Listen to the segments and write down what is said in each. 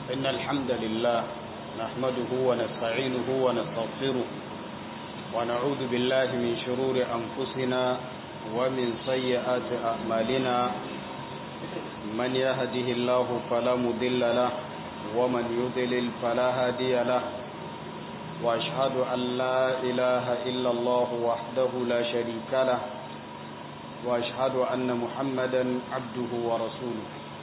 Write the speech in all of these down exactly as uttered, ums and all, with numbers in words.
إن الحمد لله نحمده ونستعينه ونستغفره ونعوذ بالله من شرور أنفسنا ومن سيئات أعمالنا من يهده الله فلا مضل له ومن يضلل فلا هادي له وأشهد أن لا إله إلا الله وحده لا شريك له وأشهد أن محمدا عبده ورسوله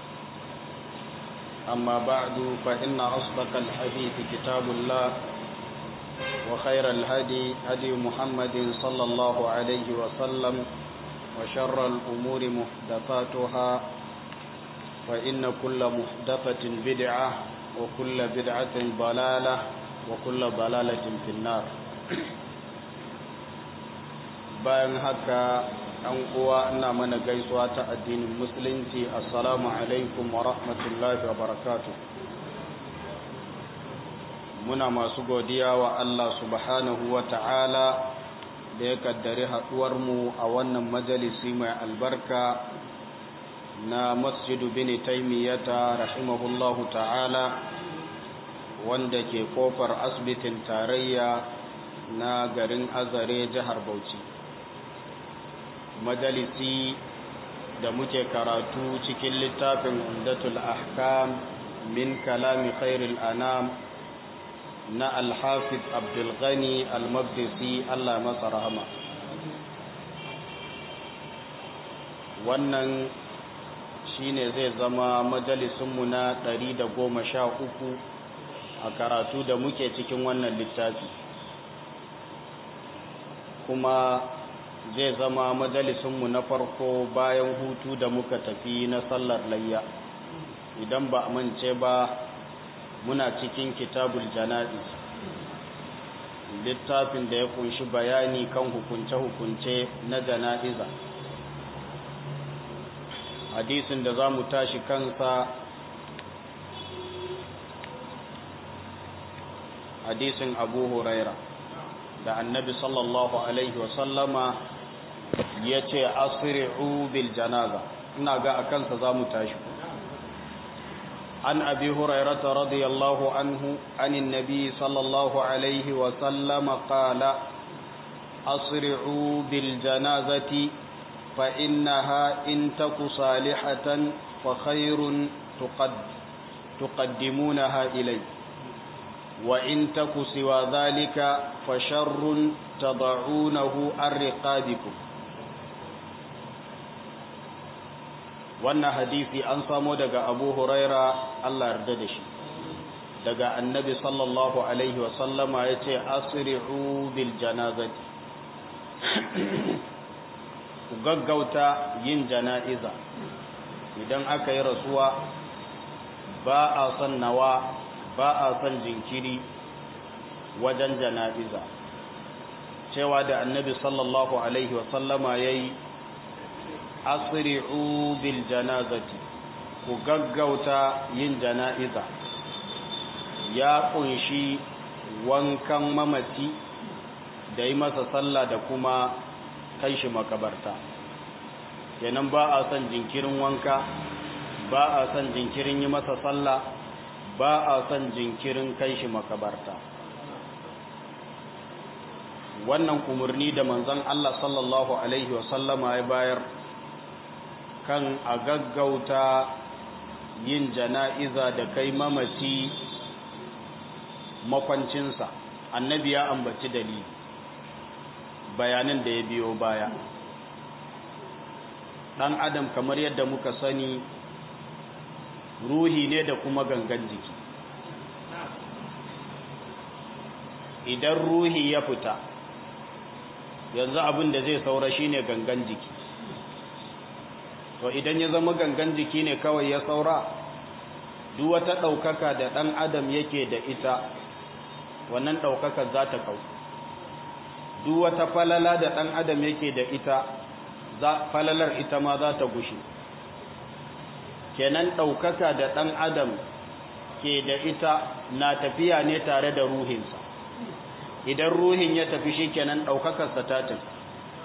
أما بعد فإن أصدق الحديث كتاب الله وخير الهدي هدي محمد صلى الله عليه وسلم وشر الأمور محدثاتها فإن كل محدثة بدعة وكل بدعة ضلالة وكل ضلالة في النار. bayan haka an uwa ina mana gaisuwa ta addinin musulunci, assalamu alaikum wa rahmatullahi wa barakatuh. Muna masu godiya wa Allah subhanahu wa ta'ala da ya kaddari haduwar mu a wannan majalisi mai albarka na Masjidu bin Taymiyata rahimahullahu ta'ala, wanda ke kofar asibitin tarayya na garin Azare, jihar Bauchi. Majalisi da muke karatu cikin littafin Umdatul Ahkam min kalami khairil anam na Al-Hafiz Abdul Ghani Al-Maqdisi, Allah masa rahama. Wannan shine zai zama majalisunmu na ɗari da goma sha uku a karatu da muke cikin wannan littafi, kuma zai zama majalisunmu na farko bayan hutu da muka tafi na sallar layya. Idan ba a mance ba, muna cikin kitabul jana'iz, littafin da ya kunshi bayani kan hukunce-hukunce na jana'iza. Hadisin da za mu tashi kansa hadisin Abu Huraira da Annabi sallallahu alaihi wasallama ya ce asri'u bil janaza. Ina ga a kansa za mu tashi. an abi hurairata radiyallahu anhu anin nabi sallallahu alaihi wasallama qala asri'u bil janazati fa innaha in taku salihatan fa khairun tuqad tuqaddimunaha ilay wa in taku siwa dhalika fa sharrun tad'unahu ar-riqabikum. Wannan hadisi an samo daga Abu Huraira, Allah yarda da shi, daga Annabi sallallahu alaihi wa sallama yace asri'u bil janazati, ku gaggauta yin jana'iza. Idan aka yi rasuwa ba a son nawa, ba a son jinkiri wajen jana'iza. Cewa da Annabi sallallahu alaihi wa sallama yayi asri'u bil janazati, ku gaggauta yin jana'iza, ya kunshi wankan mamaci da yi masa sallah da kuma kai shi makabarta. Kenan ba a son jinkirin wanka, ba a son jinkirin yi masa sallah, ba a son jinkirin kai shi makabarta. Wannan umarni da manzon Allah sallallahu alaihi wasallama ya bayar kan a gaggauta yin jana'iza da kai mamaci makwancinsa, Annabi ya ambaci dalili, bayanin da ya biyo baya. Ɗan adam kamar yadda muka sani ruhi ne da kuma gangan jiki. Idan ruhi ya fita, yanzu abin da zai saura shine gangan jiki. To idan ya zama gangan jiki ne kawai ya saura, duk wata ɗaukaka da ɗan adam yake da ita, wannan ɗaukakar za ta kau. Duk wata falala da ɗan adam yake da ita, falalar ita ma za ta gushe. Kenan ɗaukaka da ɗan adam ke da ita na tafiya ne tare da ruhinsa. Idan ruhin ya tafi shi kenan ɗaukakarsa ta tafi,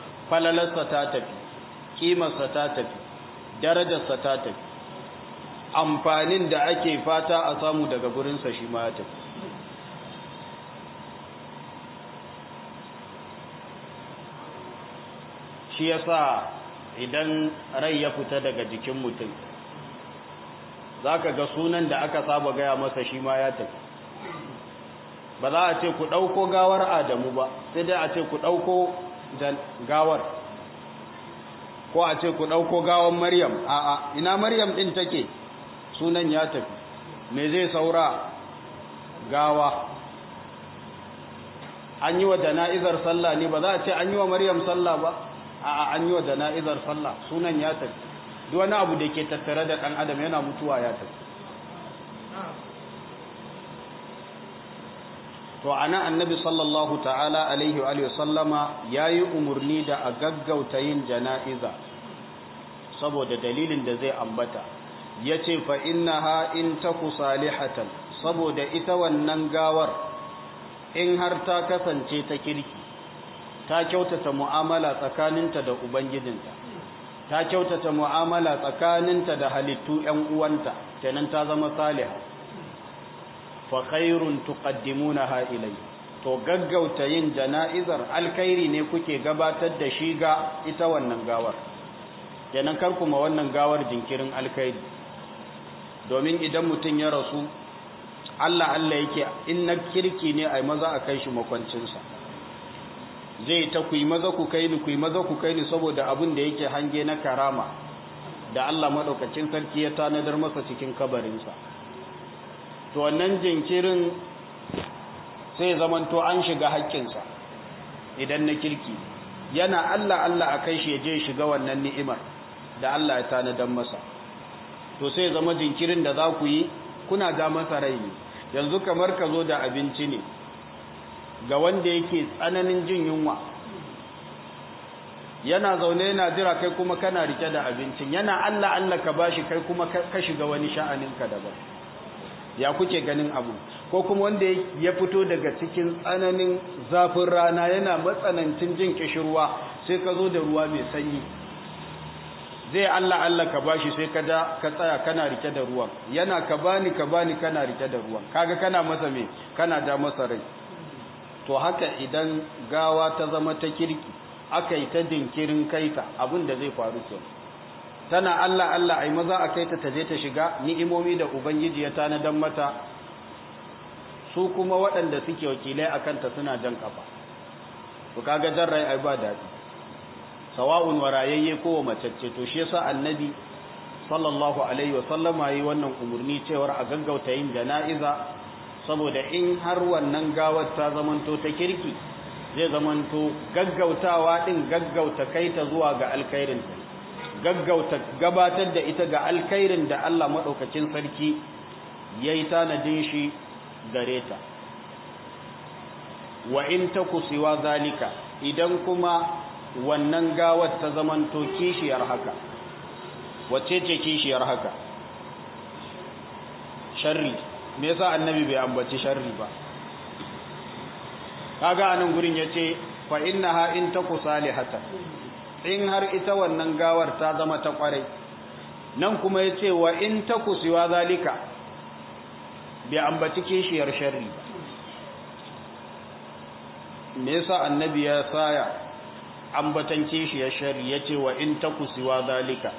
falalarsa ta tafi, ƙimarsa ta tafi, darajarsa ta tafi. amfanin da ake fata a samu daga gurinsa shi ma ya tafi. Shi yasa idan rai ya fita daga jikin mutum za ka ga sunan da aka saba gaya masa shi ma ya tafi. Ba za a ce ku ɗauko gawar Adamu ba, sai dai a ce ku ɗauko gawar, ko a ce ku ɗauko gawar Maryam. A'a, ina Maryam ɗin take? Sunan ya tafi. Me zai saura? Gawa. An yi wa jana'izar sallah ne, ba za a ce an yi wa Maryam sallah ba? A'a, an yi wa jana'izar sallah, sunan ya tafi. Duk wani abu da ke tattare da ɗan adam yana mutuwa ya tafi. To ana annabi sallallahu ta'ala alaihi wa sallama yayi umurni da a gaggauta yin jana'iza saboda dalilin da zai ambata. Yace fa innaha in taku salihatan, saboda ita wannan gawar in har ta kasance ta kirki, ta kyautata mu'amala tsakaninta da ubangijinta, ta kyautata mu'amala tsakaninta da halittu ƴan uwanta, kenan ta zama salihah. fa khairun tuqaddimunaha ilay, to gaggauta yin jana'izar alkhairi ne kuke gabatar da shi ga ita wannan gawar, kenan kar kuma wannan gawar jinkirin alkhairi. Domin idan mutum ya rasu Allah Allah yake in na kirki ne ai maza a kai shi makwancinsa, zai ta ku yi maza ku kai ni ku yi maza ku kai ni saboda abin da yake hange na karama da Allah madaukakin sarki ya tanadar masa cikin kabarinsa. To wannan jinkirin sai zamanto an shiga haƙƙinsa idan na kirki, yana Allah Allah a kai shi ya je shiga wannan ni'imar da Allah ya tanadar masa. To sai zama jinkirin da za ku yi kuna ga masa rai ne. Yanzu kamar ka zo da abinci ne ga wanda yake tsananin jin yunwa, yana zaune yana jira, kai kuma kana rike da abincin, yana Allah Allah ka bashi, kai kuma ka shiga wani sha'aninka daban. Ya kuke ganin abu? Ko kuma wanda ya fito daga cikin tsananin zafin rana yana matsanancin jin kishirwa, sai ka zo da ruwa mai sanyi, zai Allah Allah ka bashi, sai ka da ka tsaya kana rike da ruwan, yana ka bani ka bani kana rike da ruwan, kaga kana masa me, kana da masa rai. To haka idan gawa ta zama ta kirki, aka yi ta dinkirin kaita, abin da zai faru kenan. Tana Allah Allah ai maza a kaita ta je ta shiga ni'imomi da ubangiji ya tanadan mata, su kuma waɗanda suke wakilai akan ta suna jan kafa. To kaga jan rai ai ba daɗi, sawa'un warayayye ko macece. To shi yasa annabi sallallahu alaihi wa sallama yi wannan umurni cewar a gaggauta yin jana'iza, saboda in har wannan gawar ta zamanto ta kirki, zai zamanto gaggautawa din gaggauta kaita zuwa ga alkhairin, gaggauta gabatar da ita ga alkhairin da Allah madaukakin sarki yayi tanadin shi gare ta. Wa in taku siwa zalika, idan kuma wannan gawar ta zamanto kishiyar haka, wacce ce kishiyar haka? Sharri. Me yasa annabi bai ambaci sharri ba? Kaga anan gurin yace fa innaha in taku salihatan, in har ita wannan gawar ta zama ta kwarai. Nan kuma yace wa in taku siwa zalika, bai ambaci kishiyar sharri ba. Me yasa annabi ya saya ambatan kishiyar sharri, yace wa in taku siwa zalika?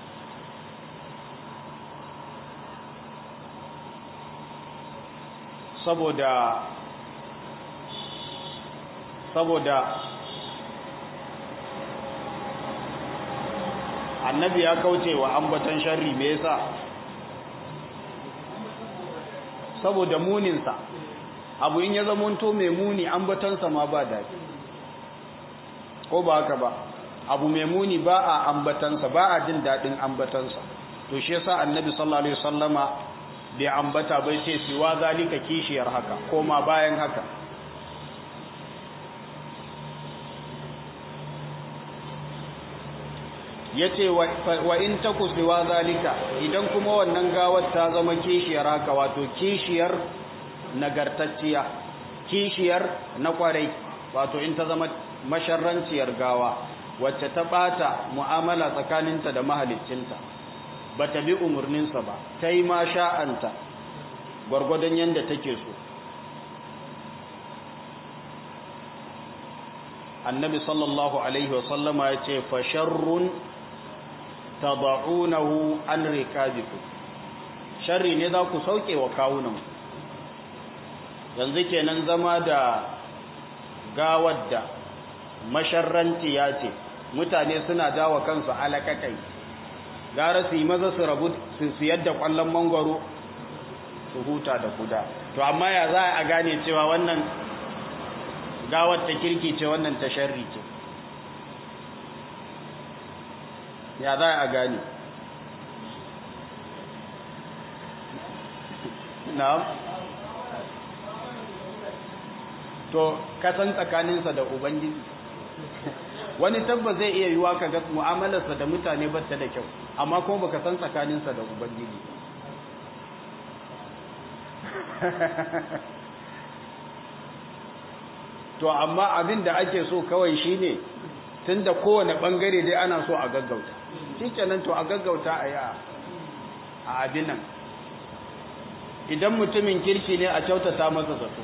saboda saboda annabi ya kauce wa ambatan sharri. Me yasa? Saboda muninsa. Abu in ya zamanto mai muni, ambatansa ma ba daɗi, ko ba haka ba? Abu mai muni ba a ambatansa, ba a jin daɗin ambatansa. To shi yasa annabi sallallahu alaihi wasallama bai ambata bai ce siwa zalika kishiyar haka, ko ma bayan haka. yace wa in taku siwa zalika, idan kuma wannan gawar ta zama kishiyar haka, wato kishiyar nagartacciya, kishiyar na kwarai, wato in ta zama masharranciyar gawa wacce ta bata mu'amala tsakaninta da mahaliccinta, ba ta bi umarninsa ba ta yi ma sha'anta gwargwadon yadda take so. annabi sallallahu alaihi wasallama ya ce fasharrun tada'unahu an rikabikum, sharri ne za ku sauke wa kawunan. yanzu kenan zama da gawar da masharranci ya ce mutane suna dawa kansu alakakai, gara su yi maza su rabu su siyar da kwallon mangwaro su huta da kuda. to amma ya za a gane cewa wannan gawar ta kirki ce wannan ta sharri ce? ya za a gane? na'am to kasan tsakaninsa da ubangiji wani tabbas zai iya yiwa ka ga mu'amalarsa da mutane ba ta da kyau, amma kuma baka san tsakaninsa da ubangiji. to amma abin da ake so kawai shine tunda kowane bangare dai ana so a gaggauta, shikenan to a gaggauta a yi a abin nan. idan mutumin kirki ne a kyautata masa zato,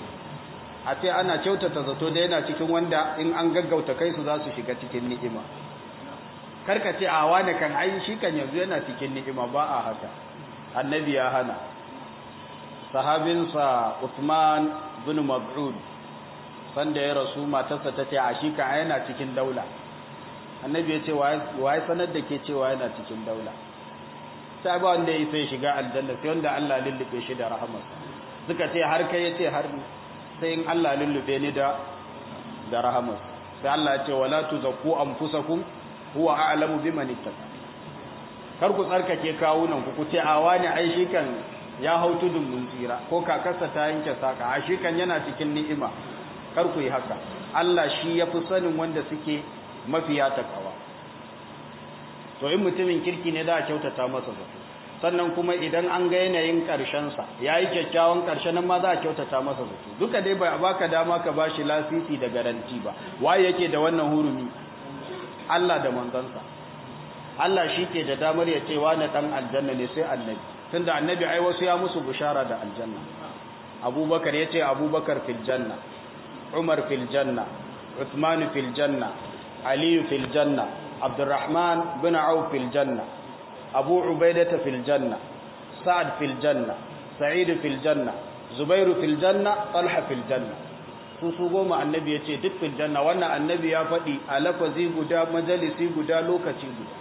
a ce ana kyautata zato da yana cikin wanda in an gaggauta kai su za su shiga cikin ni'ima. karka ce a wani kan ai shi kan yanzu yana cikin ni'ima, ba a haka. annabi ya hana. sahabinsa Uthman bin Mas'ud sanda ya rasu matarsa ta ce a shi kan yana cikin daula. annabi ya ce wa ya sanar da ke cewa yana cikin daula? sai ba wanda ya sai shiga aljanna sai wanda Allah lullube shi da rahamarsa. suka ce har kai ya ce har sai in Allah lullube ni da da rahamarsa. sai Allah ya ce wala tuzakku anfusakum huwa a'lamu biman ittaka. kar ku tsarkake kawunan ku ku ce a wani ai shi kan ya hau tudun mun tsira ko kakarsa ta yanke saka a shi kan yana cikin ni'ima. kar ku yi haka. Allah shi yafi sanin wanda suke mafiya takawa. to in mutumin kirki ne za a kyautata masa zato, sannan kuma idan an ga yanayin ƙarshensa ya yi kyakkyawan ƙarshen nan ma za a kyautata masa zato. duka dai ba a baka dama ka ba shi lasisi da garanti ba. waye yake da wannan hurumi? Allah da manzansa. Allah shi ke da damar ya ce wani ɗan aljanna ne sai annabi, tunda annabi ai wasu ya musu bishara da aljanna. abubakar ya ce abubakar fil janna, umar fil janna, uthman fil janna, aliyu fil janna, abdurrahman bin auf fil janna, abu ubaidata fil janna, sa'ad fil janna, sa'id fil janna, zubairu fil janna, talha fil janna. su su goma annabi ya ce duk fil janna. wannan annabi ya faɗi a lafazi guda, majalisi guda, lokaci guda.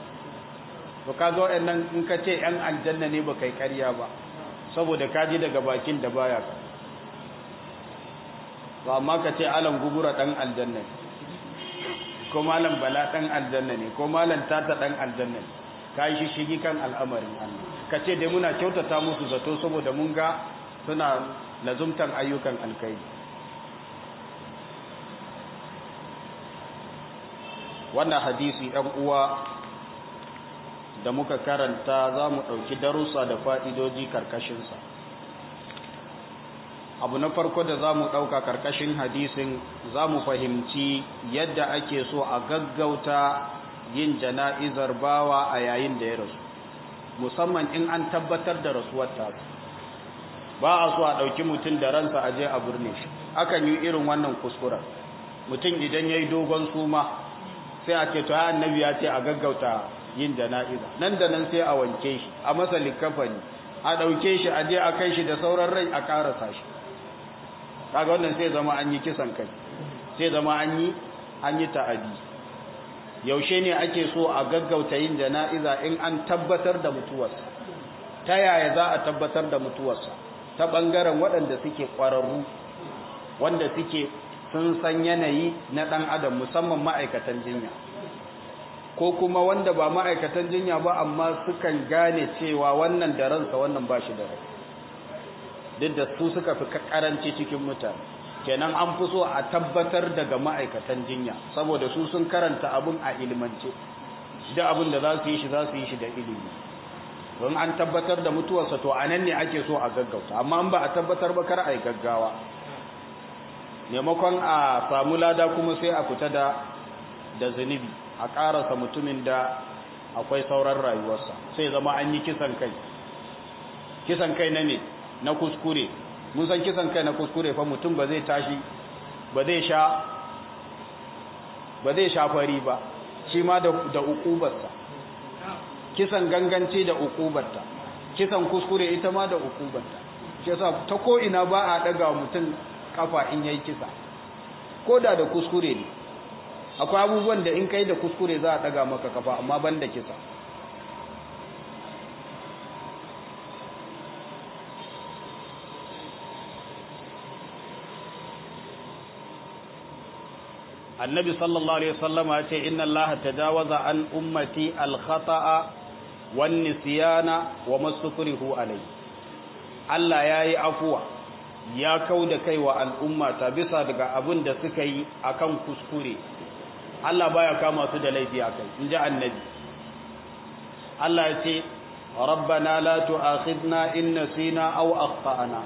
to kaga waɗannan in ka ce ‘yan aljanna ne ba kai ƙarya ba, saboda ka ji daga bakin da baya ka. to amma ka ce alan gugura ɗan aljanna ne, ko malam bala ɗan aljanna ne, ko malam tata ɗan aljanna ne, ka yi shishigi kan al'amarin Allah. ka ce dai muna kyautata musu zato saboda mun ga suna lazumtan ayyukan alkai. wannan hadisi ɗan uwa da muka karanta za mu ɗauki darussa da fa'idoji karkashinsa. abu na farko da za mu ɗauka karkashin hadisin, za mu fahimci yadda ake so a gaggauta yin jana'izar bawa a yayin da ya rasu, musamman in an tabbatar da rasuwar ta. ba a so a ɗauki mutum da ransa aje a burne shi. akan yi irin wannan kuskuren. mutum idan ya yi dogon suma sai a ce to annabi ya ce a gaggauta yin jana'iza, nan da nan sai a wanke shi, a masa likafani, a ɗauke shi a je a kai shi da sauran rai a ƙarasa shi. kaga wannan sai zama an yi kisan kai, sai zama an yi an yi ta'adi. yaushe ne ake so a gaggauta yin jana'iza? in an tabbatar da mutuwarsa. ta yaya za a tabbatar da mutuwarsa? ta ɓangaren waɗanda suke ƙwararru, wanda suke sun san yanayi na ɗan adam, musamman ma'aikatan jinya, ko kuma wanda ba ma'aikatan jinya ba amma sukan gane cewa wannan da ransa wannan ba shi da rai, duk da su suka fi karanci cikin mutane. kenan an fi so a tabbatar daga ma'aikatan jinya, saboda su sun karanta abin a ilimance, da abin da za su yi shi za su yi shi da ilimi. don an tabbatar da mutuwarsa to a nan ne ake so a gaggauta, amma an ba a tabbatar ba kar a yi gaggawa. maimakon a samu lada kuma sai a fita da da zunubi, a ƙarasa mutumin da akwai sauran rayuwarsa sai zama an yi kisan kai kisan kai na ne na kuskure mun san kisan kai na kuskure fa mutum ba zai tashi ba zai sha ba zai sha fari ba shi ma da da ukubarsa kisan ganganci da ukubarta kisan kuskure ita ma da ukubarta shi yasa ta ko ina ba a daga mutum kafa in yayi kisa koda da kuskure ne akwai abubuwan da in kai da kuskure za a daga maka kafa amma ban da kisa annabi sallallahu alaihi wasallam ya ce inna allaha tajawaza an ummati al-khata'a wan nisyana wa mastukrihu alai Allah yayi afuwa ya kauda kai wa al'umma ta bisa daga abin da suka yi akan kuskure Allah baya kama su da laifi akai inji annabi Allah ya ce rabbana la tu'akhidna in nasina aw akhtana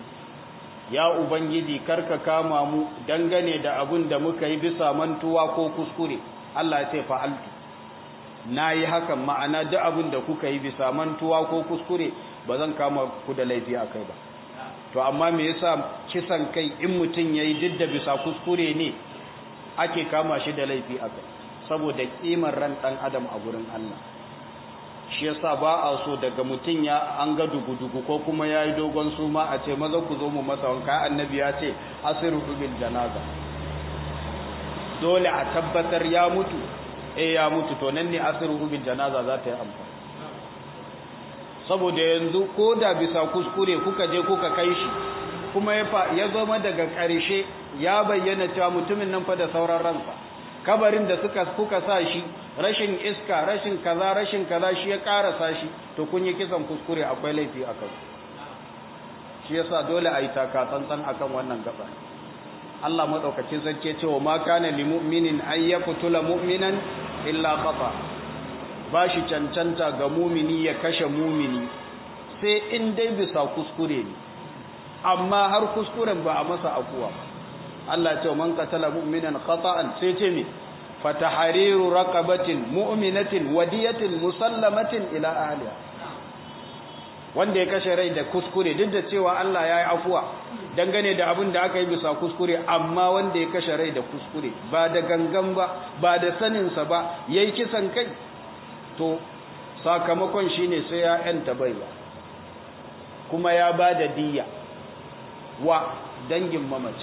ya ubangiji karka kama mu dangane da abin da muka yi bisa mantuwa ko kuskure Allah ya ce fa'altu nayi hakan ma'ana duk abin da kuka yi bisa mantuwa ko kuskure bazan kama ku da laifi akai ba to amma me yasa kisan kai in mutun yayi didda bisa kuskure ne ake kama shi da laifi akai saboda kimar ran dan adam a gurin Allah shi yasa ba a so daga mutun ya an ga dugudugu ko kuma yayi dogon suma a ce maza ku zo mu masa wanka annabi ya ce asiru bil janaza dole a tabbatar ya mutu eh ya mutu to nan ne asiru bil janaza za ta yi amfani saboda yanzu ko da bisa kuskure kuka je kuka kai shi kuma ya zama daga ƙarshe ya bayyana cewa mutumin nan fa da sauran ransa kabarin da suka kuka sa shi rashin iska rashin kaza rashin kaza shi ya karasa shi to kun yi kisan kuskure akwai laifi a kan shi yasa dole a yi taka tsantsan akan wannan gaba Allah madaukakin sarki cewa ma kana lil mu'minin ay yaqtula mu'minan illa khata ba shi cancanta ga mumini ya kashe mumini sai in dai bisa kuskure ne amma har kuskuren ba a masa akuwa Allah ce man qatala mu'minan khata'an sai ce mi fatahriru raqabatin mu'minatin wadiyatin musallamatin ila ahliha wanda ya kashe rai da kuskure duk da cewa Allah ya yi afuwa dangane da abin da aka yi bisa kuskure amma wanda ya kashe rai da kuskure ba da gangan ba ba da saninsa ba yayi kisan kai to sakamakon shine sai ya yanta baiwa kuma ya bada diyya wa dangin mamaci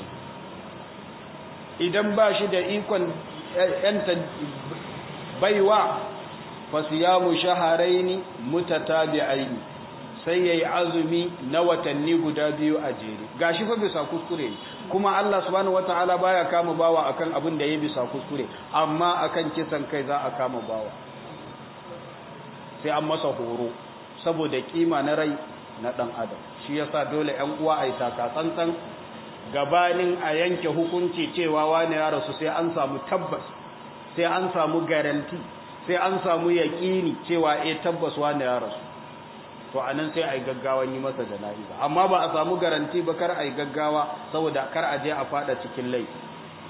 idan ba shi da ikon yanta baiwa fasiyamu shaharaini mutatabi'aini sai yayi azumi na watanni guda biyu a jere gashi fa bisa kuskure kuma Allah subhanahu wataala baya kama bawa akan abin da yayi bisa kuskure amma akan kisan kai za a kama bawa sai an masa horo saboda kima na rai na dan adam shi yasa dole ƴan uwa ai taka tsantsan gabanin a yanke hukunci cewa wani ya rasu sai an samu tabbas sai an samu garanti sai an samu yaqini cewa eh tabbas wani ya rasu to anan sai ai gaggawan yi masa jana'iza amma ba a samu garanti ba kar ai gaggawa saboda kar a je a fada cikin laifi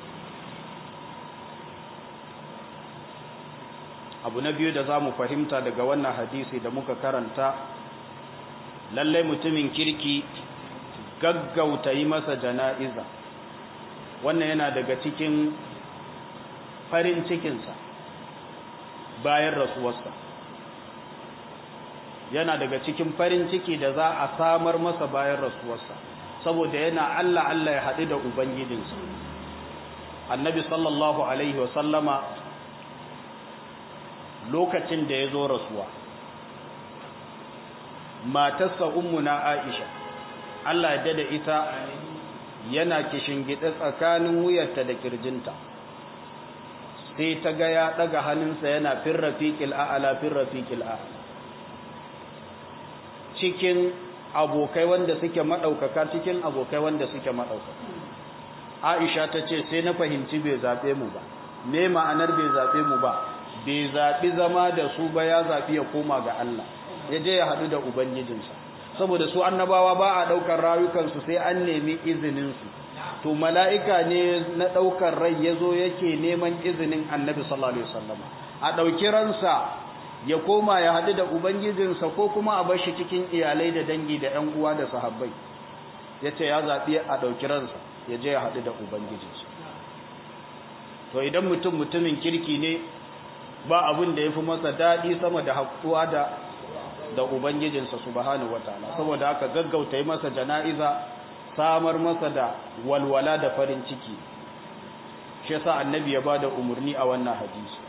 abu na biyu da za mu fahimta daga wannan hadisi da muka karanta lallai mutumin kirki gaggauta yi masa jana'iza wannan yana daga cikin farin cikinsa bayan rasuwarsa yana daga cikin farin ciki da za a samar masa bayan rasuwarsa saboda yana Allah Allah ya haɗu da ubangijinsa annabi sallallahu alaihi wasallama lokacin da ya zo rasuwa matarsa ummuna Aisha Allah ya dada ita yana kishingide tsakanin wuyarta da kirjinta sai ta ga ya daga hannunsa yana fir rafiqil a'la fir rafiqil a'la cikin abokai wanda suke madaukaka cikin abokai wanda suke madaukaka Aisha ta ce sai na fahimci bai zabe mu ba me ma'anar bai zabe mu ba bai zabi zama da su ba ya zabi ya koma ga Allah ya je ya hadu da ubangijinsa saboda su annabawa ba a daukar rayukansu sai an nemi izinin su to mala'ika ne na daukar rai yazo yake neman izinin annabi sallallahu alaihi wasallam a dauki ransa ya koma ya haɗu da ubangijinsa ko kuma a bar shi cikin iyalai da dangi da ƴan uwa da sahabbai yace ya zabi a dauki ransa ya je ya haɗu da ubangijinsa to idan mutum mutumin kirki ne ba abin da yafi masa dadi sama da haƙuwa da da ubangijinsa subhanahu wataala saboda haka gaggauta yi masa jana'iza samar masa da walwala da farin ciki shi yasa annabi ya bada umurni a wannan hadisi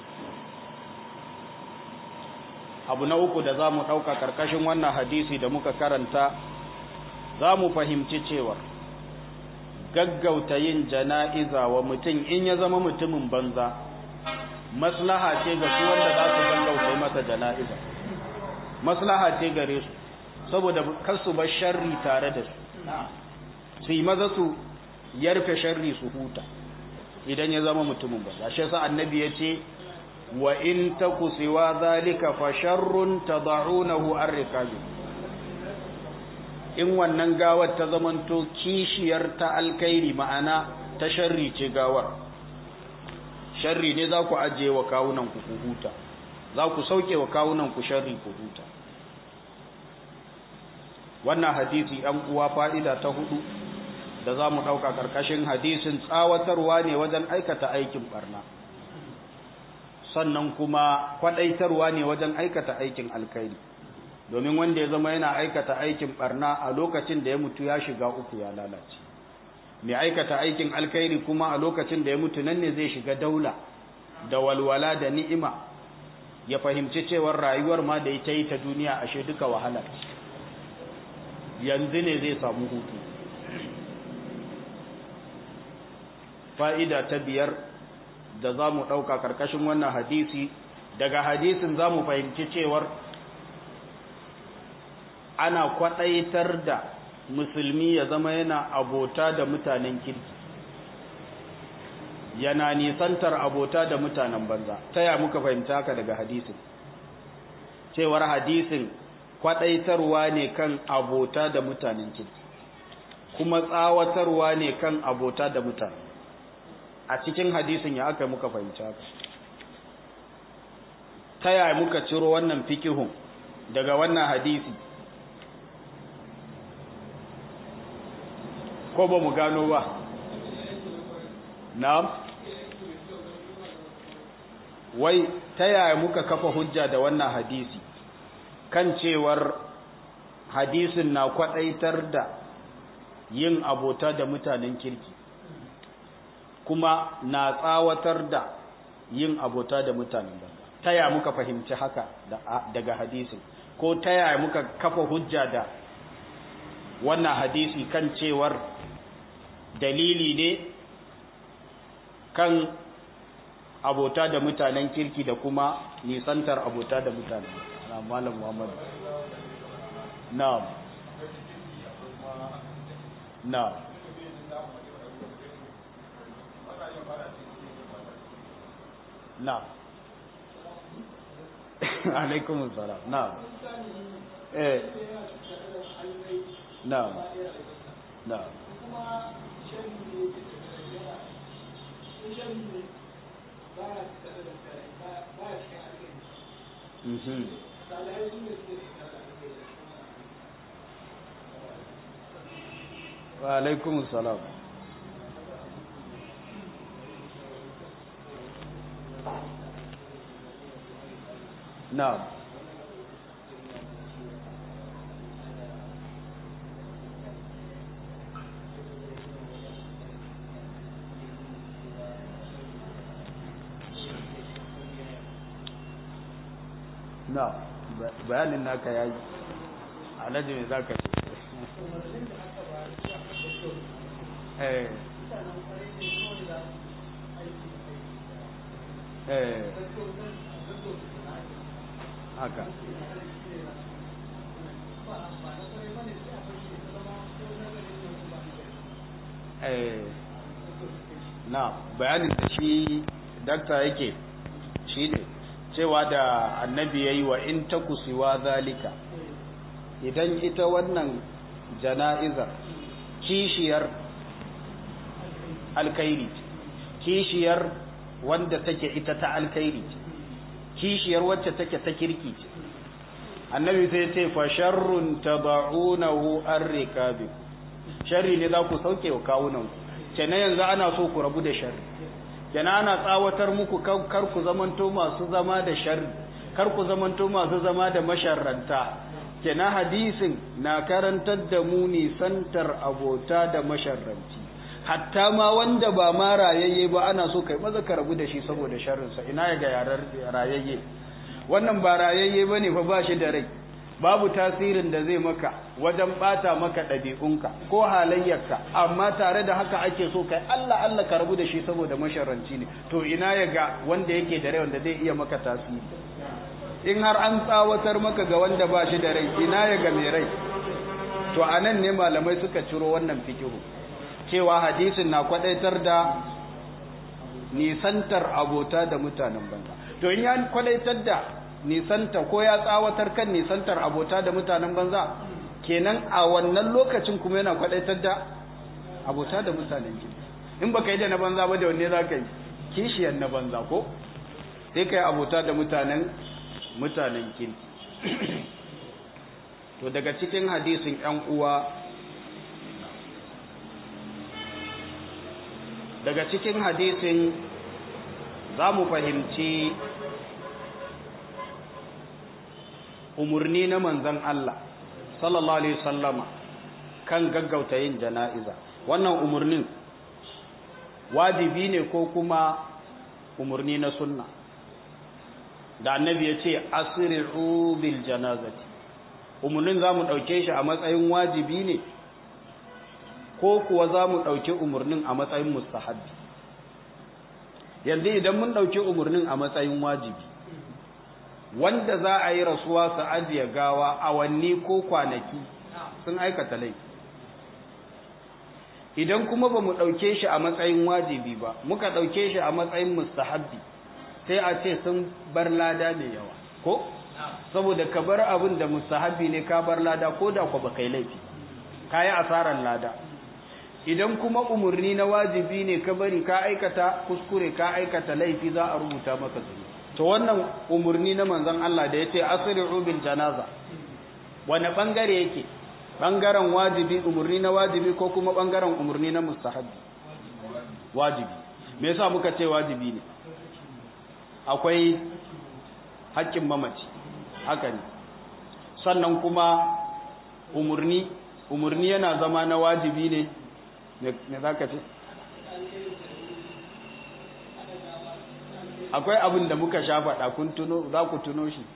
abu na uku da zamu dauka karkashin wannan hadisi da muka karanta zamu fahimci cewa gaggauta yin jana'iza wa mutum in ya zama mutumin banza maslaha ce ga su wanda za su gaggauta masa jana'iza maslaha ce gare su saboda kar su bar sharri tare da su su yi maza su yarfe sharri su huta idan ya zama mutumin banza shi yasa annabi ya ce wa in taku siwa zalika fa sharrun tad'unahu ar-rikabi in wannan gawar ta zamanto kishiyar ta alkhairi ma'ana ta sharri ce gawar sharri ne za ku ajiye wa kawunan ku ku huta za ku sauke wa kawunan ku sharri ku huta wannan hadisi an uwa fa'ida ta hudu da za mu ɗauka ƙarƙashin hadisin tsawatarwa ne wajen aikata aikin ɓarna sannan kuma kwaɗaitarwa ne wajen aikata aikin alkhairi domin wanda ya zama yana aikata aikin ɓarna a lokacin da ya mutu ya shiga uku ya lalace mai aikata aikin alkhairi kuma a lokacin da ya mutu nan ne zai shiga daula da walwala da ni'ima ya fahimci cewar rayuwar ma da ita yi ta duniya ashe duka wahala yanzu ne zai samu hutu fa'ida ta biyar da za mu ɗauka ƙarƙashin wannan hadisi daga hadisin za mu fahimci cewar ana kwaɗaitar da musulmi ya zama yana abota da mutanen kirki yana nisantar abota da mutanen banza ta ya muka fahimta haka daga hadisin cewar hadisin kwaɗaitarwa ne kan abota da mutanen kirki kuma tsawatarwa ne kan abota da mutane a cikin hadisin ya aka muka fahimci haka ta yaya muka ciro wannan fikihun daga wannan hadisi ko ba mu gano ba na'am wai ta yaya muka kafa hujja da wannan hadisi kan cewar hadisin na kwadaitar da yin abota da mutanen kirki kuma na tsawatar da yin abota da mutanen banza ta yaya muka fahimci haka daga hadisin ko ta yaya muka kafa hujja da wannan hadisi kan cewar dalili ne kan abota da mutanen kirki da kuma nisantar abota da mutanen na malam Muhammad na'am na'am na'am alaikum assalam na'am eh na'am na'am mhm wa alaikum assalam na'am na bayanin naka yayi alhaji me zaka ce eh eh haka eh na bayanin da shi dakta yake shi ne cewa da annabi yayi wa in takusiwa zalika idan ita wannan jana'izar kishiyar alkhairi kishiyar wanda take ita ta alkhairi kishiyar wacce take ta kirki ce annabi sai ce fa sharrun tad'unahu ar-rikabi sharri ne za ku sauke wa kawunan ku kenan yanzu ana so ku rabu da sharri kenan ana tsawatar muku kar ku zamanto masu zama da sharri kar ku zamanto masu zama da masharranta kenan hadisin na karantar da mu nisantar abota da masharranci hatta ma wanda ba ma rayayye ba ana so kai maza ka rabu da shi saboda sharrinsa ina ya ga yarar rayayye wannan ba rayayye bane fa ba shi da rai babu tasirin da zai maka wajen bata maka ɗabi'unka ko halayyarka amma tare da haka ake so kai Allah Allah ka rabu da shi saboda masharranci ne to ina ya ga wanda yake da rai wanda zai iya maka tasiri in har an tsawatar maka ga wanda ba shi da rai ina ya ga mai rai to anan ne malamai suka ciro wannan fikihu cewa hadisin na kwadaitar da nisantar abota da mutanen banza to in ya kwadaitar da nisanta ko ya tsawatar kan nisantar abota da mutanen banza kenan a wannan lokacin kuma yana kwadaitar da abota da mutanen kirki in baka yi da na banza ba da wanne za ka yi kishiyar na banza ko sai ka yi abota da mutanen mutanen kirki to daga cikin hadisin ƴan uwa daga cikin hadisin za mu fahimci umurni na manzon Allah sallallahu alaihi wasallama kan gaggauta yin jana'iza wannan umurnin wajibi ne ko kuma umurni na sunna da annabi ya ce asri'u bil janazati umurnin zamu dauke shi a matsayin wajibi ne ko kuwa zamu dauke umurnin a matsayin mustahabbi yanzu idan mun dauke umurnin a matsayin wajibi wanda za a yi rasuwa su ajiye gawa awanni ko kwanaki sun aikata laifi idan kuma ba mu ɗauke shi a matsayin wajibi ba muka ɗauke shi a matsayin mustahabbi sai a ce sun bar lada mai yawa ko saboda ka bar abin da mustahabbi ne ka bar lada ko da ku ba kai laifi ka yi asarar lada idan kuma umarni na wajibi ne ka bari ka aikata kuskure ka aikata laifi za a rubuta maka zunubi to wannan umarni na manzon Allah da yace asri'u bil janaza wani bangare yake bangaren wajibi umarni na wajibi ko kuma bangaren umarni na mustahabi wajibi me yasa muka ce wajibi ne akwai haƙƙin mamaci haka ne sannan kuma umarni umarni yana zama na wajibi ne me zaka ce akwai abin da muka sha faɗa kun tuno za ku tuno shi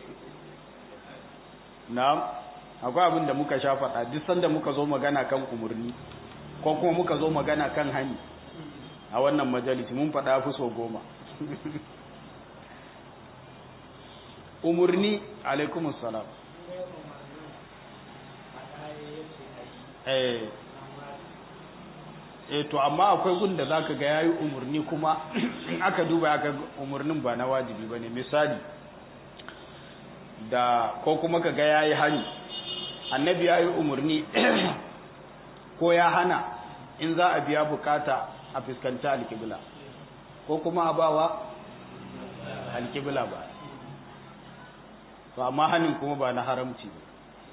na'am akwai abin da muka sha faɗa duk sanda muka zo magana kan umurni ko kuma muka zo magana kan hani a wannan majalisi mun faɗa fi so goma umurni alaikumus salam eh eh to amma akwai gun da zaka ga yayi umurni kuma in aka duba aka umurnin ba na wajibi bane misali da ko kuma ka ga yayi hani annabi yayi umurni ko ya hana in za a biya bukata a fiskanta alkibla ko kuma a bawa alkibla ba to amma hanin kuma ba na haramci ba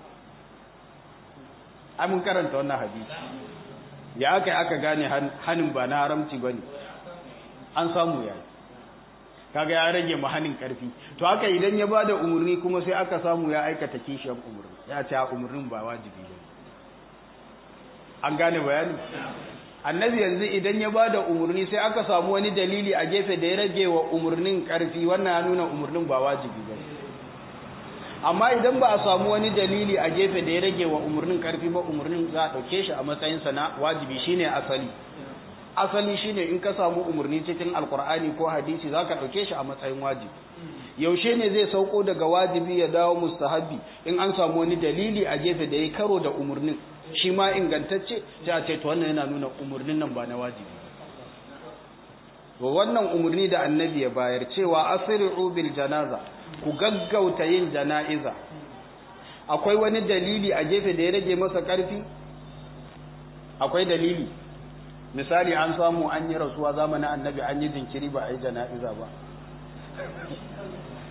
amin karanta wannan hadisi ya aka aka gane hanin ba na haramci ba ne an samu ya yi kaga ya rage ma hanin karfi to haka idan ya bada umarni kuma sai aka samu ya aikata kishiyar umarni ya ce umarnin ba wajibi ba an gane bayani annabi yanzu idan ya bada umarni sai aka samu wani dalili a gefe da ya rage wa umarnin karfi wannan ya nuna umarnin ba wajibi ba amma idan ba a samu wani dalili a gefe da ya rage wa umarnin karfi ba umarnin za a ɗauke shi a matsayinsa na wajibi shine asali asali shine in ka samu umarni cikin alkur'ani ko hadisi za ka ɗauke shi a matsayin wajibi yaushe ne zai sauko daga wajibi ya dawo mustahabi in an samu wani dalili a gefe da ya karo da umarnin shi ma ingantacce sai a ce to wannan yana nuna umarnin nan ba na wajibi to wannan umarni da annabi ya bayar cewa asri'u bil janaza ku gaggauta yin jana'iza akwai wani dalili a gefe da ya rage masa ƙarfi akwai dalili misali an samu an yi rasuwa zamanin annabi an yi jinkiri ba a yi jana'iza ba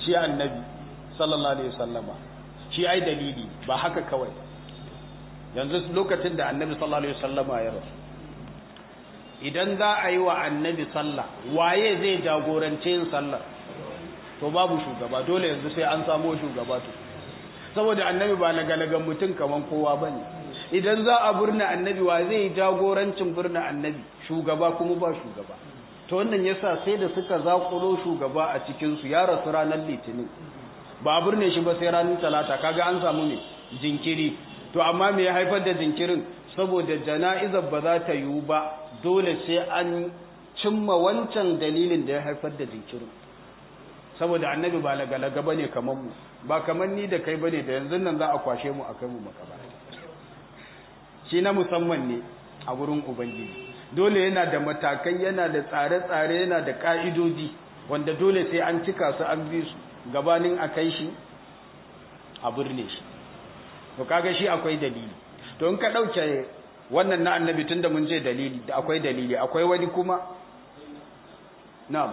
shi annabi sallallahu alaihi wasallama shi ai dalili ba haka kawai yanzu lokacin da annabi sallallahu alaihi wasallama ya rasu idan za a yi wa annabi sallah waye zai jagorance yin sallah to babu shugaba dole yanzu sai an samo shugaba to saboda annabi ba lagalagan mutum kaman kowa bane idan za a burna annabi wa zai jagorancin burna annabi shugaba kuma ba shugaba to wannan yasa sai da suka zakulo shugaba a cikin su ya rasu ranar litinin ba a burne shi ba sai ranar talata kaga an samu ne jinkiri to amma me ya haifar da jinkirin saboda jana'izar ba za ta yiwu ba dole sai an cimma wancan dalilin da ya haifar da jinkirin saboda annabi ba lagalaga bane kaman mu ba kaman ni da kai bane da yanzu nan za a kwashe mu akai mu makabara shi na musamman ne a gurin ubangiji dole yana da matakai yana da tsare-tsare yana da ka'idoji wanda dole sai an cika su an bi su gabanin a kai shi a birne shi to kaga shi akwai dalili to in ka dauke wannan na annabi tunda mun je dalili da akwai dalili akwai wani kuma na'am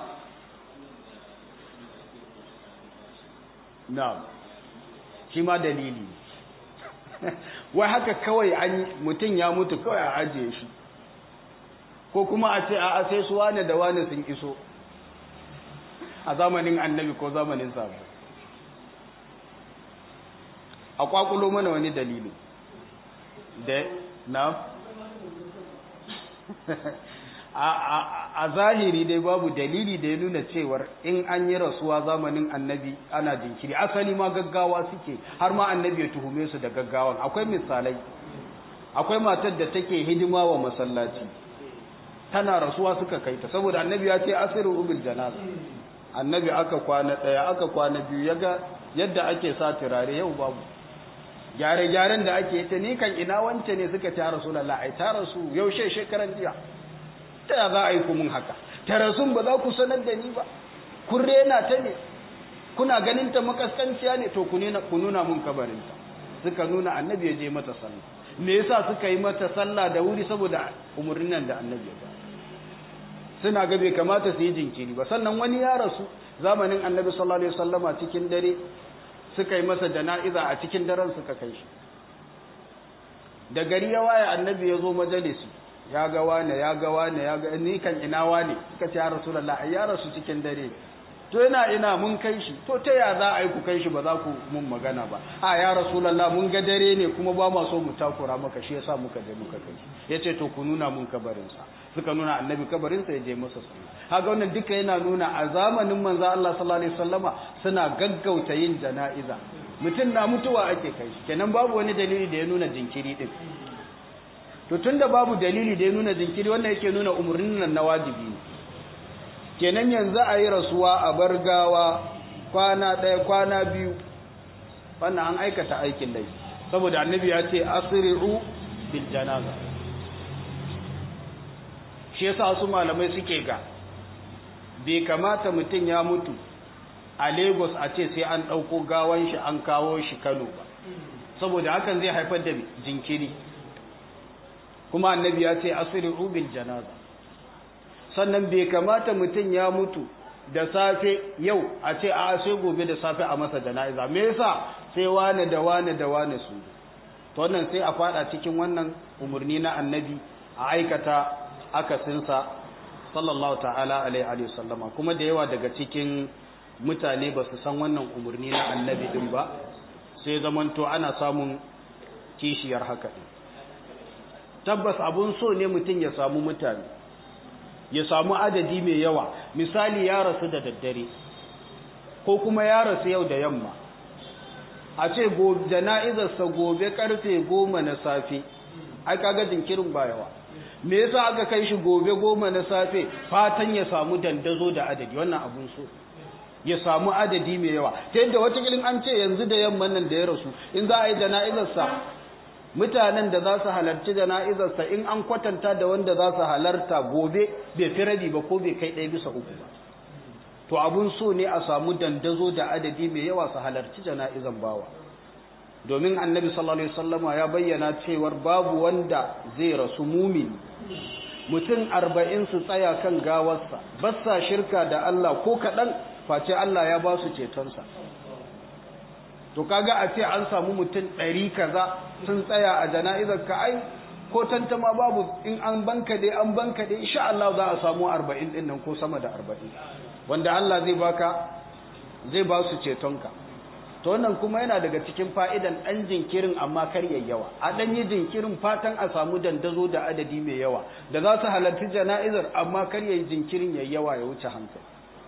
na'am shi ma dalili wai haka kawai an mutum ya mutu kawai a ajiye shi ko kuma a ce a sai su wane da wane sun iso a zamanin annabi ko zamanin sabo a kwakulo mana wani dalili da na a zahiri dai babu dalili da ya nuna cewar in an yi rasuwa zamanin annabi ana jinkiri asali ma gaggawa suke har ma annabi ya tuhume su da gaggawan akwai misalai akwai matar da take hidima wa masallaci tana rasuwa suka kai ta saboda annabi ya ce asiru ubil janaza annabi aka kwana daya aka kwana biyu yaga yadda ake sa turare yau babu gyare-gyaren da ake ta ni kan ina wance ne suka ta rasulullah ai ta rasu yau she shekaran jiya ta ya za a yi ku mun haka ta rasun ba za ku sanar da ni ba kun rena ta ne kuna ganin ta makaskanciya ne to ku nuna mun kabarinta suka nuna annabi ya je mata sallah me yasa suka yi mata sallah da wuri saboda umurnin nan da annabi ya ba suna ga bai kamata su yi jinkiri ba sannan wani ya rasu zamanin annabi sallallahu alaihi wasallama cikin dare suka yi masa jana'iza a cikin daren suka kai shi da gari ya waye annabi ya zo majalisi ya ga wane ya ga wane ya ga ni kan ina wane suka ce ya rasulullah ai ya rasu cikin dare to ina ina mun kai shi to ta ya za a yi ku kai shi ba za ku mun magana ba a ya rasulullah mun ga dare ne kuma ba ma so mu takura maka shi yasa muka je muka kai shi yace to ku nuna mun kabarin sa suka nuna annabi kabarin sa ya je masa sallah kaga wannan duka yana nuna a zamanin manzo Allah sallallahu alaihi wasallama suna gaggauta yin jana'iza mutum na mutuwa ake kai shi kenan babu wani dalili da ya nuna jinkiri din to tunda babu dalili da ya nuna jinkiri wannan yake nuna umurnin nan na wajibi ne kenan yanzu a yi rasuwa a bargawa kwana ɗaya kwana biyu wannan an aikata aikin laifi saboda annabi ya ce asri'u bil janaza shi yasa su malamai suke ga bai kamata mutum ya mutu a Lagos a ce sai an ɗauko gawan shi an kawo shi Kano ba saboda hakan zai haifar da jinkiri kuma annabi ya ce asri'u bil janaza sannan bai kamata mutum ya mutu da safe yau a ce a sai gobe da safe a masa jana'iza me yasa sai wane da wane da wane su to wannan sai a fada cikin wannan umurni na annabi a aikata akasinsa sallallahu ta'ala alaihi wa sallama kuma da yawa daga cikin mutane ba su san wannan umurni na annabi din ba sai zamanto ana samun kishiyar haka din tabbas abun so ne mutum ya samu mutane ya samu adadi mai yawa misali ya rasu da daddare ko kuma ya rasu yau da yamma a ce jana'izarsa gobe karfe goma na safe ai kaga jinkirin ba yawa me yasa aka kai shi gobe goma na safe fatan ya samu dandazo da adadi wannan abun so ya samu adadi mai yawa ta yadda wata kilin an ce yanzu da yamman nan da ya rasu in za a yi jana'izarsa mutanen da za su halarci jana'izarsa in an kwatanta da wanda za su halarta gobe bai fi rabi ba ko bai kai ɗaya bisa uku ba to abun so ne a samu dandazo da adadi mai yawa su halarci jana'izan bawa domin annabi sallallahu alaihi wasallama ya bayyana cewar babu wanda zai rasu mumini mutum arba'in su tsaya kan gawarsa ba sa shirka da Allah ko kaɗan face Allah ya ba su cetonsa. To kaga a ce an samu mutum ɗari kaza sun tsaya a jana'izar ka ai ko tantama babu, in an banka dai an banka dai insha Allah za a samu arba'in ɗin nan ko sama da arba'in wanda Allah zai baka zai ba su cetonka. To wannan kuma yana daga cikin fa'idan ɗan jinkirin amma kar yawa, a ɗan yi jinkirin fatan a samu dandazo da adadi mai yawa da za su halarci jana'izar amma kar yayi jinkirin yayi yawa ya wuce hankali.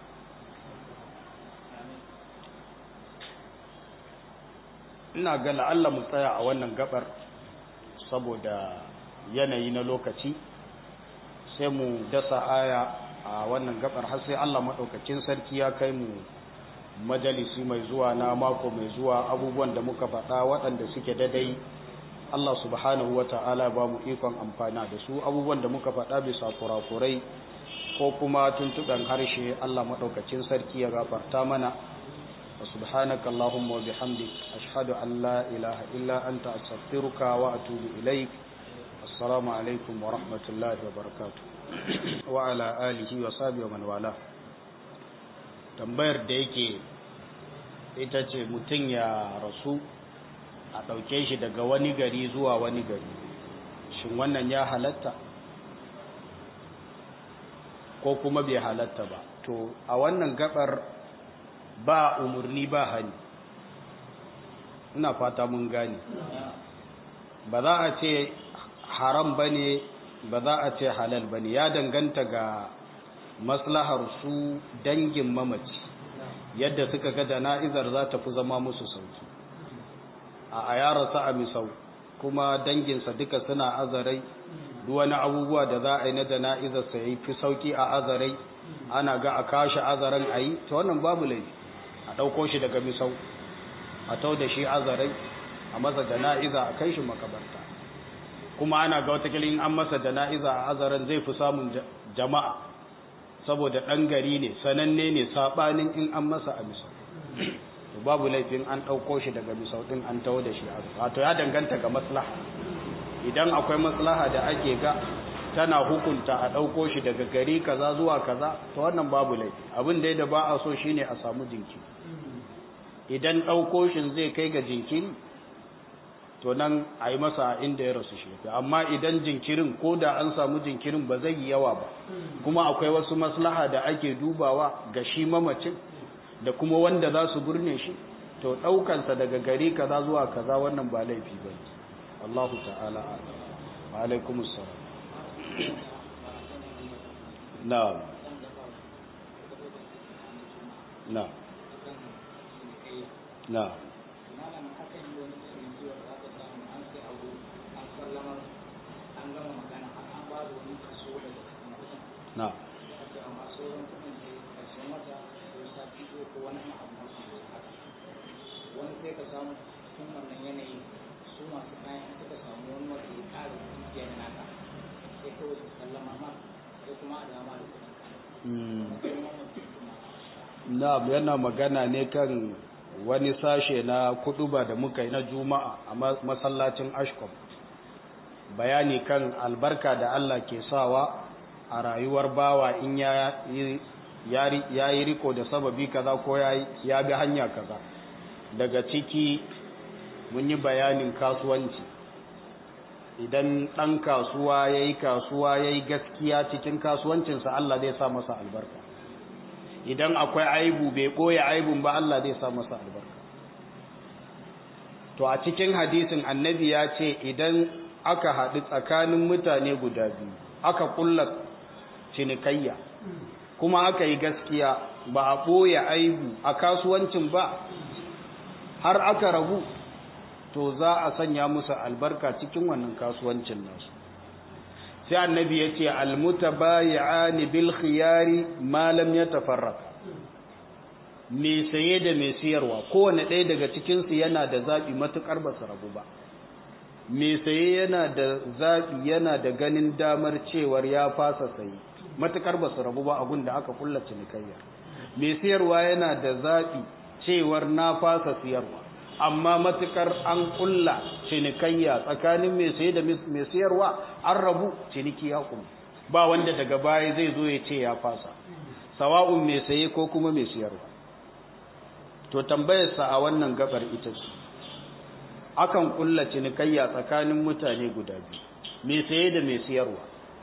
Ina ga la'alla mu tsaya a wannan gabar saboda yanayi na lokaci, sai mu dasa aya a wannan gabar har sai Allah maɗaukakin sarki ya kai mu majalisi mai zuwa na mako mai zuwa. Abubuwan da muka faɗa waɗanda suke daidai Allah subhanahu wata'ala ba mu ikon amfana da su, abubuwan da muka faɗa bisa kurakurai ko kuma tuntuɓen harshe Allah maɗaukakin sarki ya gafarta mana. wa subhanaka Allahumma wa bihamdik ashhadu an la ilaha illa anta astaghfiruka wa atubu ilaik. assalamu alaikum wa rahmatullahi wa barakatuh wa ala alihi wa sahbihi wa man wala. Tambayar da yake ita ce mutum ya rasu a ɗauke shi daga wani gari zuwa wani gari, shin wannan ya halatta ko kuma bai halatta ba? To a wannan gabar ba umarni ba hani, ina fata mun gane. Ba za a ce haram bane, ba za a ce halal bane, ya danganta ga maslahar su dangin mamaci, yadda suka ga jana'izar za ta fi zama musu sauki. A yarasa a misau kuma danginsa duka suna azarai, duk wani abubuwa da za a yi na jana'izar sa yi fi sauki a azarai, ana ga a kashi azaran a yi, ta wannan babu laifi a ɗauko shi daga misau a tau da shi azarai a masa jana'iza a kai shi makabarta. Kuma ana ga watakilin an masa jana'iza a azaran zai fi samun jama'a saboda ɗan gari ne, sananne ne, saɓanin in an masa a misau. Babu laifin an ɗauko shi daga misau ɗin an taho da shi a wato ya danganta ga maslaha. Idan akwai maslaha da ake ga tana hukunta a ɗauko shi daga gari kaza zuwa kaza, to wannan babu laifi. Abin da da ba a so shine a samu jinkiri. Idan ɗauko shi zai kai ga jinkiri, to nan a yi masa inda ya rasu shi. Amma idan jinkirin ko da an samu jinkirin ba zai yi yawa ba, kuma akwai wasu maslaha da ake dubawa ga shi mamacin da kuma wanda za su burne shi, to ɗaukansa daga gari kaza zuwa kaza wannan ba laifi ba. Allahu ta'ala a'lam. Wa alaikumus salam. Na'am. Na'am. Na'am. Na'am. wani sai ka samu cikin wannan yanayi su masu kayan suka samu wani wanda ya ƙara dukiyar naka sai kawai su sallama ma sai kuma a dama da kuɗin na yana magana ne kan wani sashe na kuɗuba da muka yi na juma'a a masallacin ashkom, bayani kan albarka da Allah ke sawa a rayuwar bawa in ya yi riko da sababi kaza ko ya bi hanya kaza. Daga ciki mun yi bayanin kasuwanci, idan ɗan kasuwa ya yi kasuwa ya yi gaskiya cikin kasuwancinsa Allah zai sa masa albarka. Idan akwai aibu bai ɓoye aibun ba Allah zai sa masa albarka. To a cikin hadisin annabi ya ce idan aka haɗu tsakanin mutane guda biyu aka ƙulla cinikayya kuma aka yi gaskiya ba a ɓoye aibu a kasuwancin ba har aka rabu, to za a sanya musu albarka cikin wannan kasuwancin nasu. Sai annabi ya ce almutabayi'ani bil khiyari ma lam yatafarraqa, me saye da me siyarwa kowanne ɗaya daga cikin su yana da zabi matukar ba su rabu ba. Me saye yana da zabi, yana da ganin damar cewar ya fasa sayi matukar ba su rabu ba a gunda aka kulla cinikayya. Me siyarwa yana da zabi cewar na fasa siyarwa, amma matukar an kulla cinikayya tsakanin mai saye da mai siyarwa an rabu, ciniki ya kuma. ba wanda daga baya zai zo ya ce ya fasa sawa'un mai saye ko kuma mai siyarwa. To tambayarsa a wannan gabar ita ce, akan kulla cinikayya tsakanin mutane guda biyu, mai saye da mai siyarwa,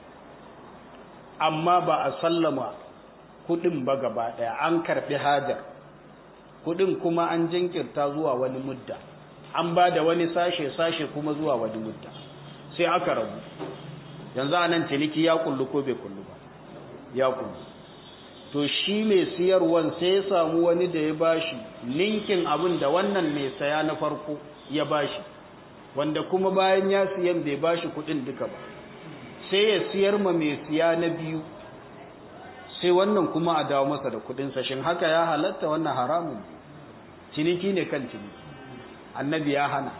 amma ba a sallama kudin ba gaba daya, an karbi hajar, kudin kuma an jinkirta zuwa wani mudda, an ba da wani sashe sashe kuma zuwa wani mudda, sai aka rabu. Yanzu anan ciniki ya kullu ko bai kullu ba? Ya kullu. To shi mai siyarwan sai ya samu wani da ya bashi ninkin abin da wannan mai saya na farko ya bashi, wanda kuma bayan ya siyan bai bashi kudin duka ba, sai ya siyar ma mai siya na biyu, sai wannan kuma a dawo masa da kudinsa. Shin haka ya halatta? Wannan haramun, ciniki ne kan ciniki, annabi ya hana.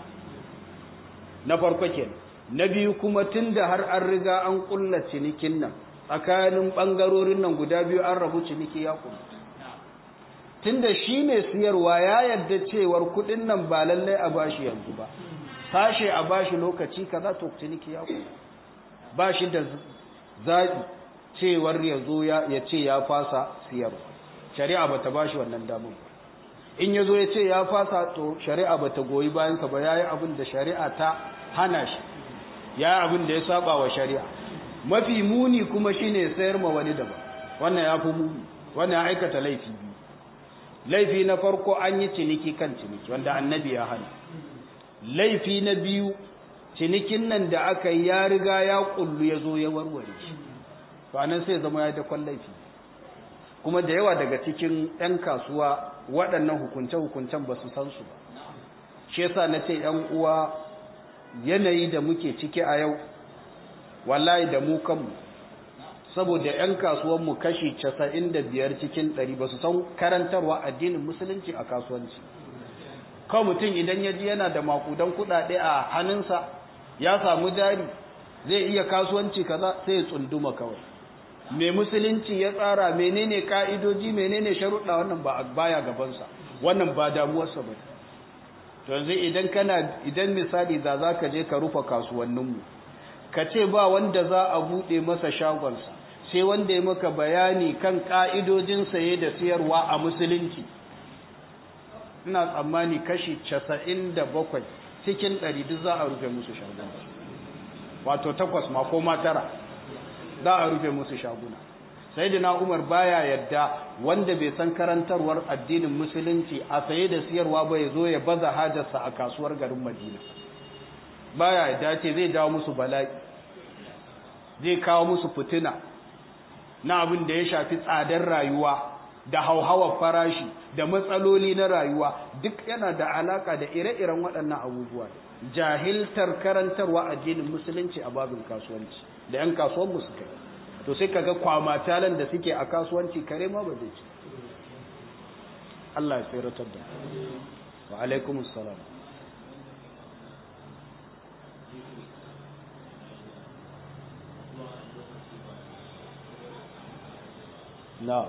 Na farko kenan. Na biyu kuma tunda har an riga an kulla cinikin nan tsakanin ɓangarorin nan guda biyu, an rabu, ciniki ya kuma. Tunda shi mai siyarwa ya yarda cewar kuɗin nan ba lallai a bashi yanzu ba, sashe a bashi lokaci kaza, to ciniki ya kuma. Ba shi da zaɓi cewar ya zo ya ce ya fasa siyarwa, shari'a ba ta bashi wannan damar ba. In ya zo ya ce ya fasa, to shari'a ba ta goyi bayansa ba, ya yi abin da shari'a ta hana shi, ya yi abin da ya saba wa shari'a. Mafi muni kuma shine sayar ma wani daban, wannan ya fi muni, wannan ya aikata laifi biyu. Laifi na farko, an yi ciniki kan ciniki wanda annabi ya hana. Laifi na biyu, cinikin nan da aka yi ya riga ya kullu, ya zo ya warware shi, to anan sai zama ya dakon laifi. Kuma da yawa daga cikin ɗan kasuwa waɗannan hukunce-hukuncen ba su san su ba. Shi yasa na ce ‘yan uwa, yanayi da muke ciki a yau, wallahi da mu kanmu, saboda ‘yan kasuwanmu kashi casa'in da biyar cikin ɗari ba su san karantarwa addinin musulunci a kasuwanci. Kawai mutum idan ya ji yana da makudan kuɗaɗe a hannunsa, ya samu jari, zai iya kasuwanci kaza, sai ya tsunduma kawai. Me musulunci ya tsara, menene ka'idoji, menene sharuɗa, wannan ba baya gabansa, wannan ba damuwarsa ba. To yanzu idan kana idan misali da za ka je ka rufe kasuwanninmu, ka ce ba wanda za a buɗe masa shagonsa sai wanda ya maka bayani kan ƙa'idojin saye da siyarwa a musulunci, ina tsammani kashi casa'in da bakwai cikin ɗari duk za a rufe musu shaguna, wato takwas ma ko ma tara za a rufe musu shaguna. Sayyidina Umar baya yadda wanda bai san karantarwar addinin musulunci a saye da siyarwa ba ya zo ya baza hajarsa a kasuwar garin Madina. Baya yadda, ce zai dawo musu bala'i, zai kawo musu fitina na abin da ya shafi tsadar rayuwa da hauhawar farashi da matsaloli na rayuwa, duk yana da alaka da ire-iren waɗannan abubuwa. Jahiltar karantarwa addinin musulunci a babin kasuwanci da 'yan kasuwan musu kai, to sai kaga kwamatalan da suke a kasuwanci kare ma ba zai ci. Allah ya tsiratar da wa alaikumus salam. na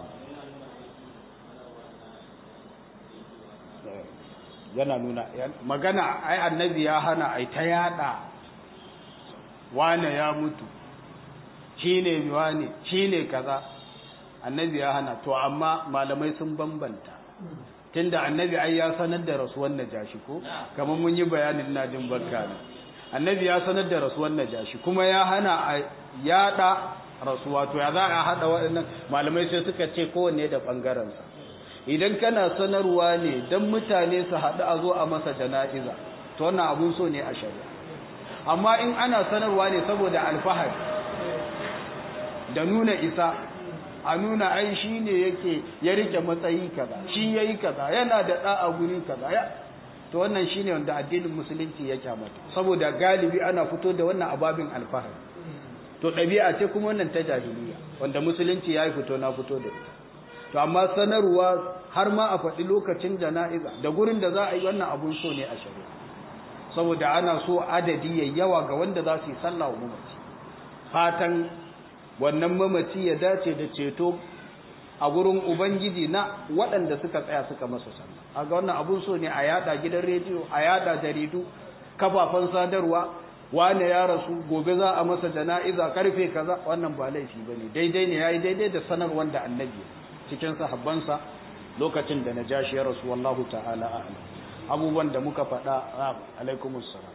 yana nuna magana, ai annabi ya hana ai ta yada wane ya mutu, shine wane, shine kaza, annabi ya hana. To amma malamai sun bambanta, tunda annabi ai ya sanar da rasuwan Najashi ko, kamar mun yi bayanin na jin barka ne, annabi ya sanar da rasuwan Najashi kuma ya hana a yada rasuwa. To ya za a hada waɗannan? Malamai sai suka ce kowanne da bangaren sa. Idan kana sanarwa ne dan mutane su haɗu a zo a masa jana'iza, to wannan abun so ne a shari'a. Amma in ana sanarwa ne saboda alfahari da nuna isa, a nuna ai shi ne yake ya rike matsayi kaza, shi yayi kaza, yana da ɗa a guri kaza, ya to wannan shine wanda addinin musulunci ya kyamata, saboda galibi ana fito da wannan ababin alfahari. To ɗabi'a ce kuma wannan ta jahiliya, wanda musulunci ya yi fito na fito da ita. To amma sanarwa har ma a faɗi lokacin jana'iza da gurin da za a yi, wannan abun so ne a shari'a, saboda ana so adadi yayi yawa ga wanda za su yi sallah wa mamaci, fatan wannan mamaci ya dace da ceto a gurin ubangiji na waɗanda suka tsaya suka masa sallah. A ga wannan abun so ne a yada gidan rediyo, a yada jaridu, kafafen sadarwa, wane ya rasu gobe za a masa jana'iza karfe kaza wannan ba laifi bane daidai ne yayi daidai da sanar wanda annabi cikin sahabbansa lokacin da najashi ya rasu wallahu ta'ala a'lam abubuwan da muka faɗa alaikumus salam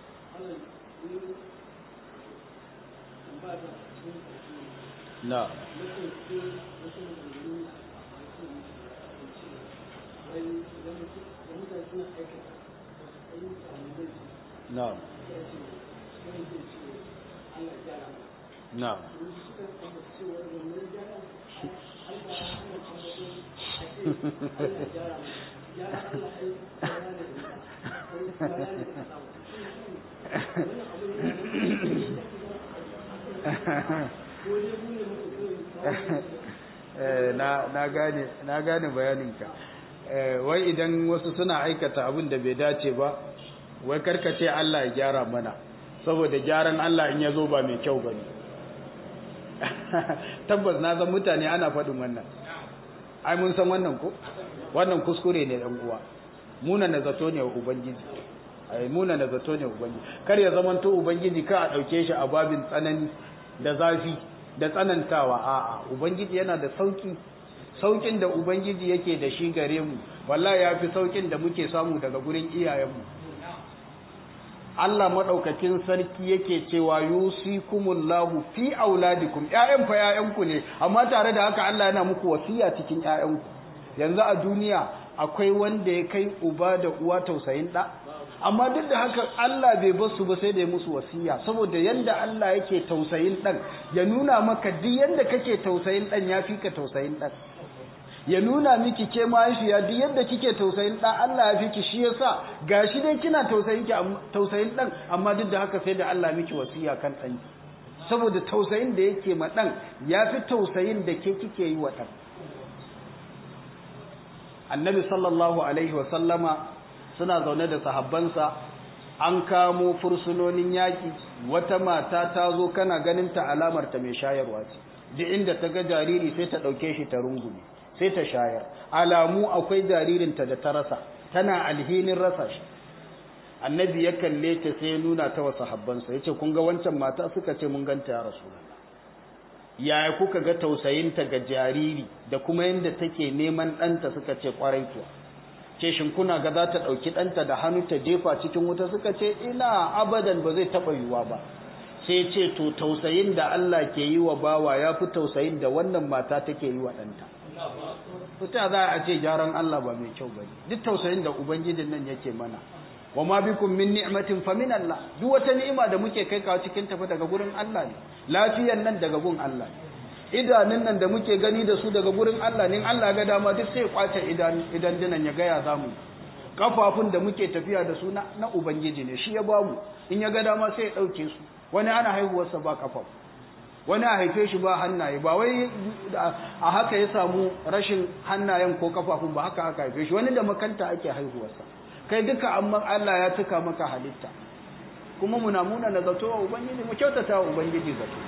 na na na na gane na gane bayaninka wai idan wasu suna aikata abin da bai dace ba wai karkace Allah ya gyara mana saboda gyaran Allah in ya zo ba mai kyau bane tabbas na san mutane ana faɗin wannan ai mun san wannan ko wannan kuskure ne dan uwa muna na zato ne wa ubangiji ai muna na zato ne wa ubangiji kar ya zamanto ubangiji ka a dauke shi a babin tsanani da zafi da tsanantawa a'a ubangiji yana da sauki saukin da ubangiji yake da shi gare mu wallahi yafi saukin da muke samu daga gurin iyayenmu Allah madaukakin sarki yake cewa yusikumullahu fi auladikum ƴaƴan fa ƴaƴanku ne amma tare da haka Allah yana muku wasiya cikin ƴaƴanku yanzu a duniya akwai wanda ya kai uba da uwa tausayin da amma duk da haka Allah bai bar su ba sai da ya musu wasiya saboda yanda Allah yake tausayin dan ya nuna maka duk yanda kake tausayin dan yafi ka tausayin dan ya nuna miki ke mahaifiya duk yadda kike tausayin dan Allah ya fi ki shi yasa gashi dai kina tausayin ki tausayin dan amma duk da haka sai da Allah miki wasiya kan dan saboda tausayin da yake ma dan yafi tausayin da ke kike yi wa dan Annabi sallallahu alaihi wa sallama suna zaune da sahabbansa an kamo fursunonin yaki wata mata ta zo kana ganin ta alamar ta mai shayarwa ce duk inda ta ga jariri sai ta dauke shi ta rungume sai ta shayar alamu akwai jaririnta da ta rasa tana alhinin rasa shi annabi ya kalle ta sai ya nuna ta wa sahabbansa yace kun ga wancan mata suka ce mun ganta ya rasulullah yaya kuka ga tausayinta ga jariri da kuma yanda take neman ɗanta suka ce kwarai kuwa ce shin kuna ga za ta ɗauki ɗanta da hannu ta jefa cikin wuta suka ce ina abadan ba zai taɓa yiwuwa ba sai ce to tausayin da Allah ke yi wa bawa ya fi tausayin da wannan mata take yi wa ɗanta fita za a ce gyaran Allah ba mai kyau bane duk tausayin da ubangijin nan yake mana wa ma bikum min ni'matin fa min Allah duk wata ni'ima da muke kai kawo cikin tafi daga gurin Allah ne lafiyar nan daga gurin Allah ne idanun nan da muke gani da su daga gurin Allah ne in Allah ga dama duk sai ya kwace idan idan dinan ya ga ya zamu kafafun da muke tafiya da su na, na ubangiji ne shi ya bamu in ya ga dama sai ya dauke su wani ana haihuwarsa ba kafafu wani a haife shi ba hannaye ba wai a haka ya samu rashin hannayen ko kafafun ba haka aka haife shi wani da makanta ake haihuwarsa kai duka amma Allah ya tuka maka halitta kuma muna muna na zato wa ubangiji mu kyautata wa ubangiji zato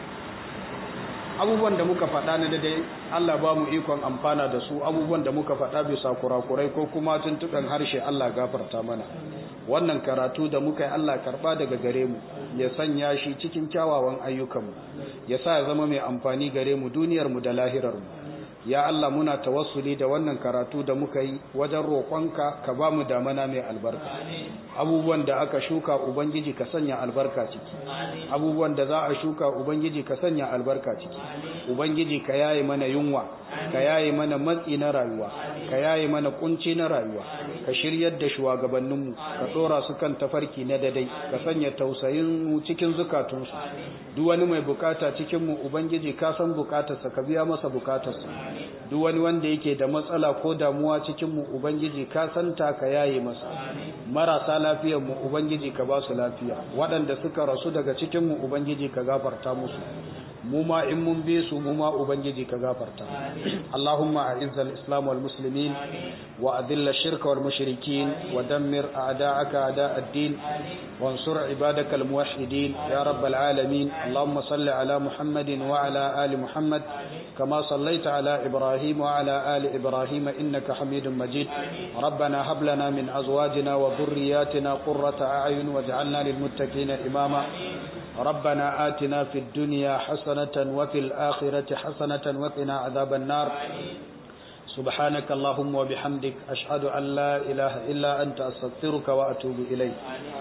abubuwan da muka faɗa na dai Allah ba mu ikon amfana da su abubuwan da muka faɗa bisa kurakurai ko kuma tuntuɓen harshe Allah gafarta mana wannan karatu da muka yi Allah karɓa daga gare mu ya sanya shi cikin kyawawan ayyukanmu ya sa ya zama mai amfani gare mu duniyarmu da lahirarmu ya Allah muna tawassuli da wannan karatu da muka yi wajen roƙonka ka ba mu damana mai albarka abubuwan da aka shuka ubangiji ka sanya albarka ciki abubuwan da za a shuka ubangiji ka sanya albarka ciki ubangiji ka yaye mana yunwa ka yaye mana matsi na rayuwa ka yaye mana kunci na rayuwa ka shiryar da shugabanninmu ka dora su kan tafarki na dadai ka sanya tausayin mu cikin zukatunsu duk wani mai bukata cikin mu ubangiji ka san bukatarsa ka biya masa bukatarsa duk wani wanda yake da matsala ko damuwa cikin mu ubangiji ka santa ka yaye masa marasa lafiyar mu ubangiji ka ba su lafiya waɗanda suka rasu daga cikin mu ubangiji ka gafarta musu mu ma in mun bi su mu ma ubangiji ka gafarta Allahumma a'izz al-islam wal muslimin wa adhill ash-shirka wal mushrikeen wa dammir a'da'aka a'da' ad-din wansur ibadaka al-muwahhidin ya rabbal alamin Allahumma salli ala Muhammadin wa ala ali Muhammad kama sallaita ala Ibrahim wa ala ali Ibrahim innaka Hamidum Majid ربنا هب لنا من ازواجنا وذرياتنا قرة اعين واجعلنا للمتقين اماما ربنا آتنا في الدنيا حسنة وفي الآخرة حسنة وقنا عذاب النار سبحانك اللهم وبحمدك أشهد أن لا إله إلا أنت أستغفرك وأتوب إليك